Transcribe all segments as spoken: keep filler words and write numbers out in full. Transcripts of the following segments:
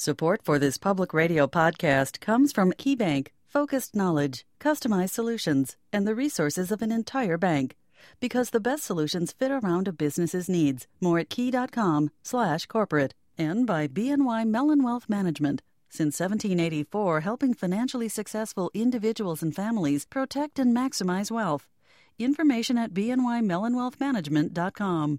Support for this public radio podcast comes from KeyBank, focused knowledge, customized solutions, and the resources of an entire bank. Because the best solutions fit around a business's needs. More at key.com slash corporate. And by B N Y Mellon Wealth Management. Since seventeen eighty-four, helping financially successful individuals and families protect and maximize wealth. Information at b n y mellon wealth management dot com.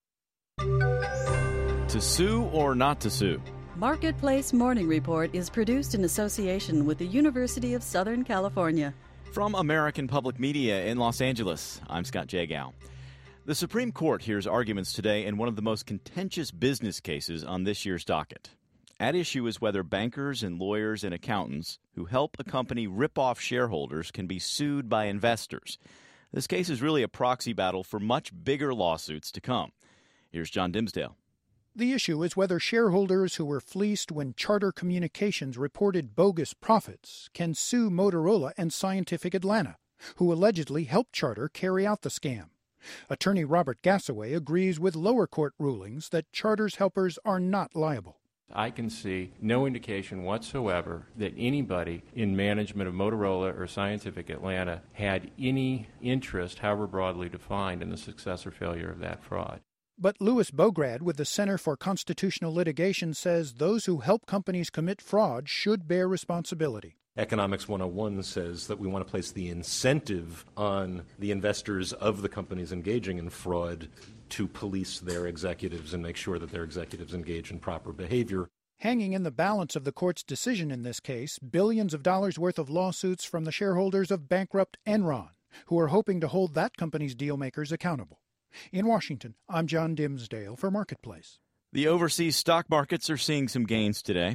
To sue or not to sue? Marketplace Morning Report is produced in association with the University of Southern California. From American Public Media in Los Angeles, I'm Scott Jagow. The Supreme Court hears arguments today in one of the most contentious business cases on this year's docket. At issue is whether bankers and lawyers and accountants who help a company rip off shareholders can be sued by investors. This case is really a proxy battle for much bigger lawsuits to come. Here's John Dimsdale. The issue is whether shareholders who were fleeced when Charter Communications reported bogus profits can sue Motorola and Scientific Atlanta, who allegedly helped Charter carry out the scam. Attorney Robert Gassaway agrees with lower court rulings that Charter's helpers are not liable. I can see no indication whatsoever that anybody in management of Motorola or Scientific Atlanta had any interest, however broadly defined, in the success or failure of that fraud. But Louis Bograd with the Center for Constitutional Litigation says those who help companies commit fraud should bear responsibility. Economics one oh one says that we want to place the incentive on the investors of the companies engaging in fraud to police their executives and make sure that their executives engage in proper behavior. Hanging in the balance of the court's decision in this case, billions of dollars worth of lawsuits from the shareholders of bankrupt Enron, who are hoping to hold that company's dealmakers accountable. In Washington, I'm John Dimsdale for Marketplace. The overseas stock markets are seeing some gains today.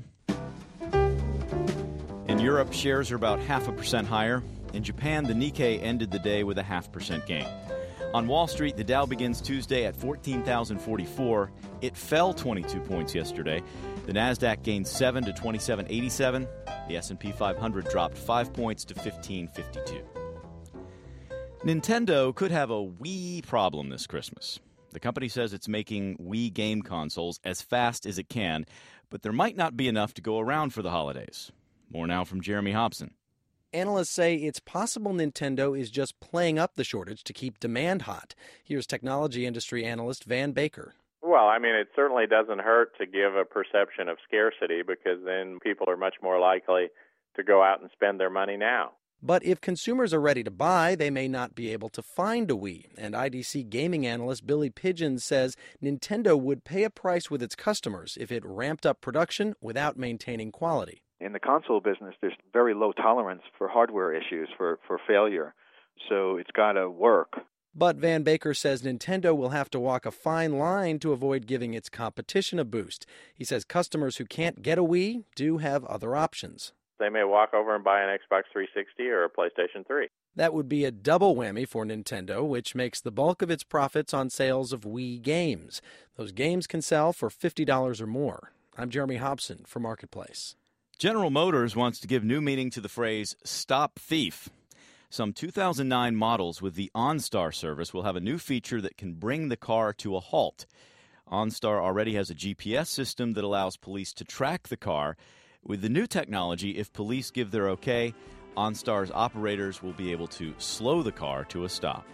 In Europe, shares are about half a percent higher. In Japan, the Nikkei ended the day with a half percent gain. On Wall Street, the Dow begins Tuesday at fourteen thousand forty-four. It fell twenty-two points yesterday. The Nasdaq gained seven to twenty-seven eighty-seven. The S and P five hundred dropped five points to fifteen fifty-two. Nintendo could have a Wii problem this Christmas. The company says it's making Wii game consoles as fast as it can, but there might not be enough to go around for the holidays. More now from Jeremy Hobson. Analysts say it's possible Nintendo is just playing up the shortage to keep demand hot. Here's technology industry analyst Van Baker. Well, I mean, it certainly doesn't hurt to give a perception of scarcity because then people are much more likely to go out and spend their money now. But if consumers are ready to buy, they may not be able to find a Wii. And I D C gaming analyst Billy Pigeon says Nintendo would pay a price with its customers if it ramped up production without maintaining quality. In the console business, there's very low tolerance for hardware issues, for, for failure. So it's got to work. But Van Baker says Nintendo will have to walk a fine line to avoid giving its competition a boost. He says customers who can't get a Wii do have other options. They may walk over and buy an Xbox three sixty or a PlayStation three. That would be a double whammy for Nintendo, which makes the bulk of its profits on sales of Wii games. Those games can sell for fifty dollars or more. I'm Jeremy Hobson for Marketplace. General Motors wants to give new meaning to the phrase, stop thief. Some two thousand nine models with the OnStar service will have a new feature that can bring the car to a halt. OnStar already has a G P S system that allows police to track the car. With the new technology, if police give their okay, OnStar's operators will be able to slow the car to a stop.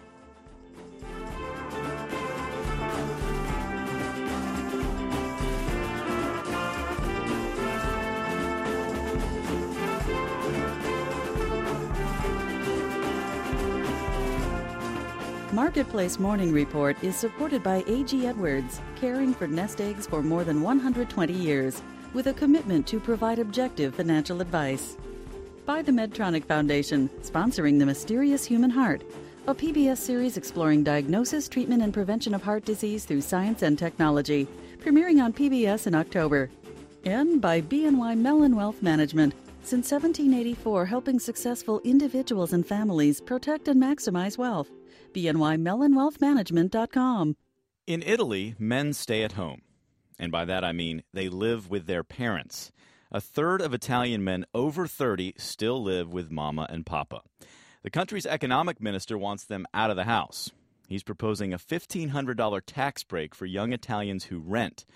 Marketplace Morning Report is supported by A G Edwards, caring for nest eggs for more than one hundred twenty years, with a commitment to provide objective financial advice. By the Medtronic Foundation, sponsoring The Mysterious Human Heart, a P B S series exploring diagnosis, treatment, and prevention of heart disease through science and technology, premiering on P B S in October. And by B N Y Mellon Wealth Management, since seventeen eighty-four helping successful individuals and families protect and maximize wealth. B N Y mellon wealth management dot com. In Italy, men stay at home. And by that I mean they live with their parents. A third of Italian men over thirty still live with mama and papa. The country's economic minister wants them out of the house. He's proposing a fifteen hundred dollars tax break for young Italians who rent.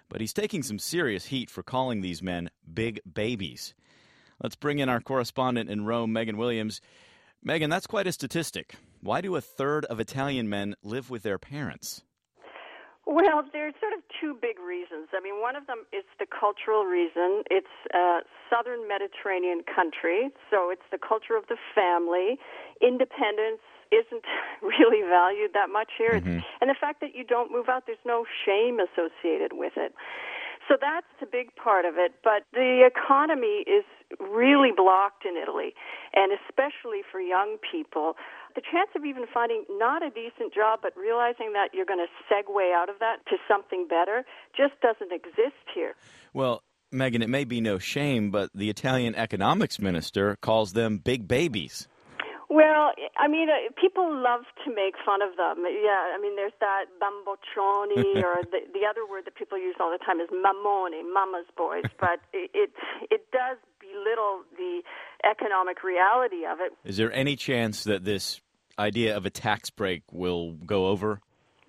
But he's taking some serious heat for calling these men big babies. Let's bring in our correspondent in Rome, Megan Williams. Megan, that's quite a statistic. Why do a third of Italian men live with their parents? Well, there's sort of two big reasons. I mean, one of them is the cultural reason. It's a southern Mediterranean country, so it's the culture of the family. Independence isn't really valued that much here. Mm-hmm. And the fact that you don't move out, there's no shame associated with it. So that's a big part of it. But the economy is really blocked in Italy, and especially for young people. The chance of even finding not a decent job, but realizing that you're going to segue out of that to something better just doesn't exist here. Well, Megan, it may be no shame, but the Italian economics minister calls them big babies. Well, I mean, uh, people love to make fun of them. Yeah, I mean, there's that bamboccioni, or the, the other word that people use all the time is mammone, mama's boys. But it, it it does belittle the economic reality of it. Is there any chance that this idea of a tax break will go over?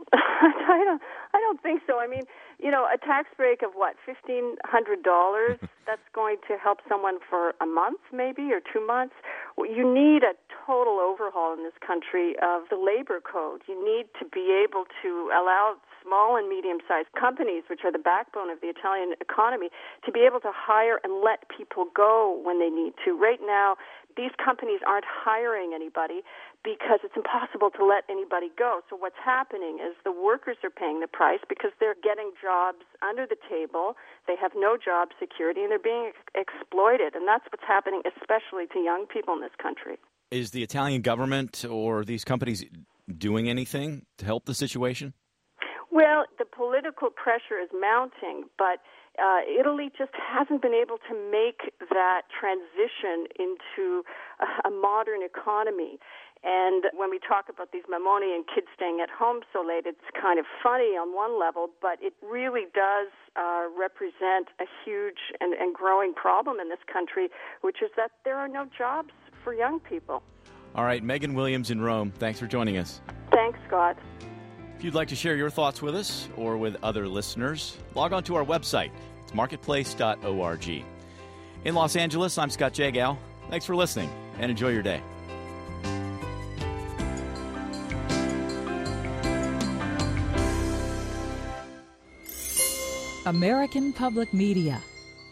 I don't. I don't think so. I mean, you know, a tax break of what, fifteen hundred dollars? That's going to help someone for a month, maybe, or two months. You need a total overhaul in this country of the labor code. You need to be able to allow small and medium-sized companies, which are the backbone of the Italian economy, to be able to hire and let people go when they need to. Right now, these companies aren't hiring anybody because it's impossible to let anybody go. So what's happening is the workers are paying the price because they're getting jobs under the table. They have no job security, and they're being ex- exploited. And that's what's happening, especially to young people in this country. Is the Italian government or these companies doing anything to help the situation? Well, the political pressure is mounting, but uh, Italy just hasn't been able to make that transition into a, a modern economy. And when we talk about these mammoni and kids staying at home so late, it's kind of funny on one level, but it really does uh, represent a huge and, and growing problem in this country, which is that there are no jobs for young people. All right, Megan Williams in Rome, thanks for joining us. Thanks, Scott. If you'd like to share your thoughts with us or with other listeners, log on to our website. It's marketplace dot org. In Los Angeles, I'm Scott Jagow. Thanks for listening, and enjoy your day. American Public Media.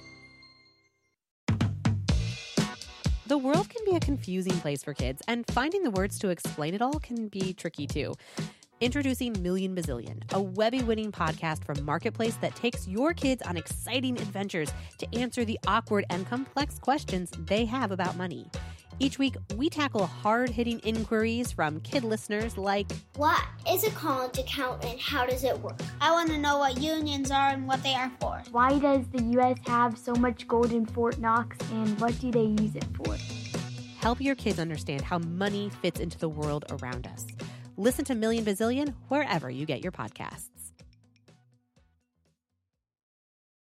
The world can be a confusing place for kids, and finding the words to explain it all can be tricky too. Introducing Million Bazillion, a Webby-winning podcast from Marketplace that takes your kids on exciting adventures to answer the awkward and complex questions they have about money. Each week, we tackle hard-hitting inquiries from kid listeners like, what is a college account and how does it work? I want to know what unions are and what they are for. Why does the U S have so much gold in Fort Knox, and what do they use it for? Help your kids understand how money fits into the world around us. Listen to Million Bazillion wherever you get your podcasts.